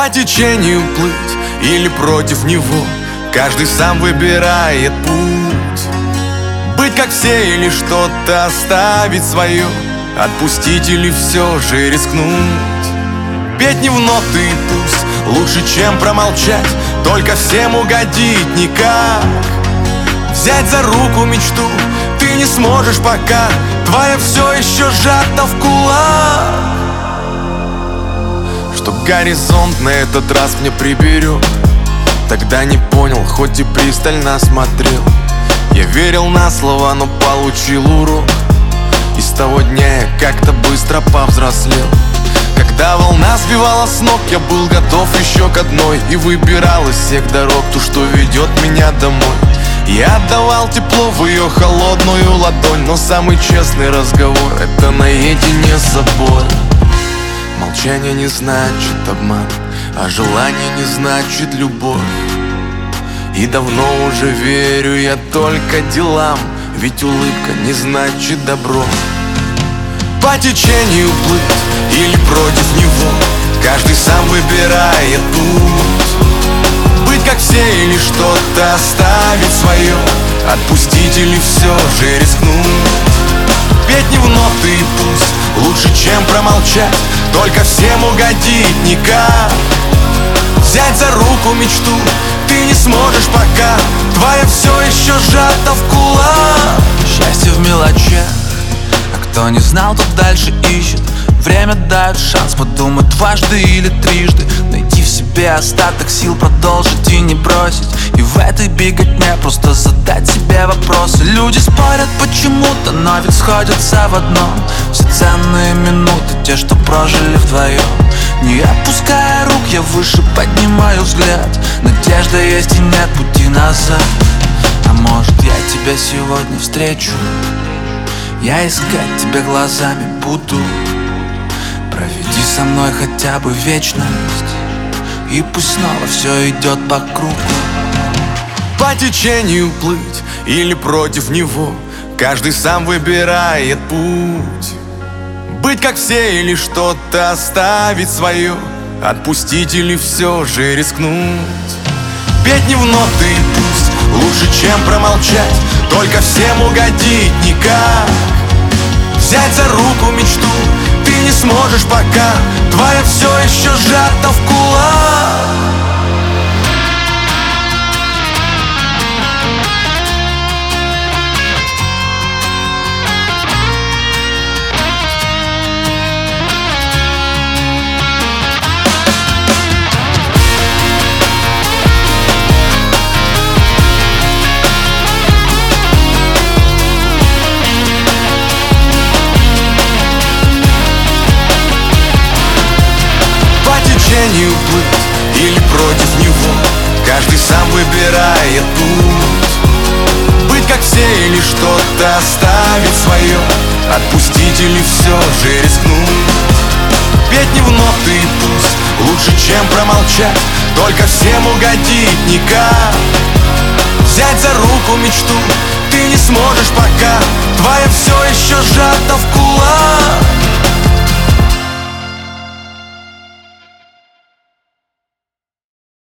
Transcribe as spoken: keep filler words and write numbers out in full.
По течению плыть или против него, каждый сам выбирает путь. Быть как все или что-то оставить свое, отпустить или все же рискнуть. Петь не в ноты и пусть, лучше чем промолчать, только всем угодить никак. Взять за руку мечту ты не сможешь, пока твоя все еще сжата в кулак. Чтоб горизонт на этот раз мне приберег, тогда не понял, хоть и пристально смотрел. Я верил на слово, но получил урок, и с того дня я как-то быстро повзрослел. Когда волна сбивала с ног, я был готов еще к одной, и выбирал из всех дорог ту, что ведет меня домой. Я отдавал тепло в ее холодную ладонь, но самый честный разговор — это наедине с собой. Молчание не значит обман, а желание не значит любовь. И давно уже верю я только делам, ведь улыбка не значит добро. По течению плыть или против него, каждый сам выбирает путь. Быть как все или что-то оставить свое, отпустить или все же рискнуть. Петь не в ноты и пусть, лучше чем промолчать, только всем угодить никак. Взять за руку мечту ты не сможешь, пока твоя все еще сжата в кулак. Счастье в мелочах, а кто не знал, тот дальше ищет. Время дает шанс подумать дважды или трижды, найти в себе остаток сил, продолжить и не бросить. И в этой беготне просто задать себе вопросы. Люди спорят почему-то, но ведь сходятся в одном: все ценные минуты, те, что прожили вдвоем. Не опуская рук, я выше поднимаю взгляд. Надежда есть и нет пути назад. А может, я тебя сегодня встречу, я искать тебя глазами буду. Проведи со мной хотя бы вечность, и пусть снова все идет по кругу. По течению плыть или против него, каждый сам выбирает путь. Быть как все или что-то оставить свое, отпустить или все же рискнуть. Петь не в ноты и пусть, лучше чем промолчать, только всем угодить никак. Взять за руку мечту ты не сможешь, пока твоя все еще сжата в кулак. Плыть или против него, каждый сам выбирает путь. Быть как все или что-то оставить свое, отпустить или все же рискнуть. Петь не в ноты и пусть, лучше чем промолчать, только всем угодить никак. Взять за руку мечту ты не сможешь, пока твоя все еще сжата в кулак.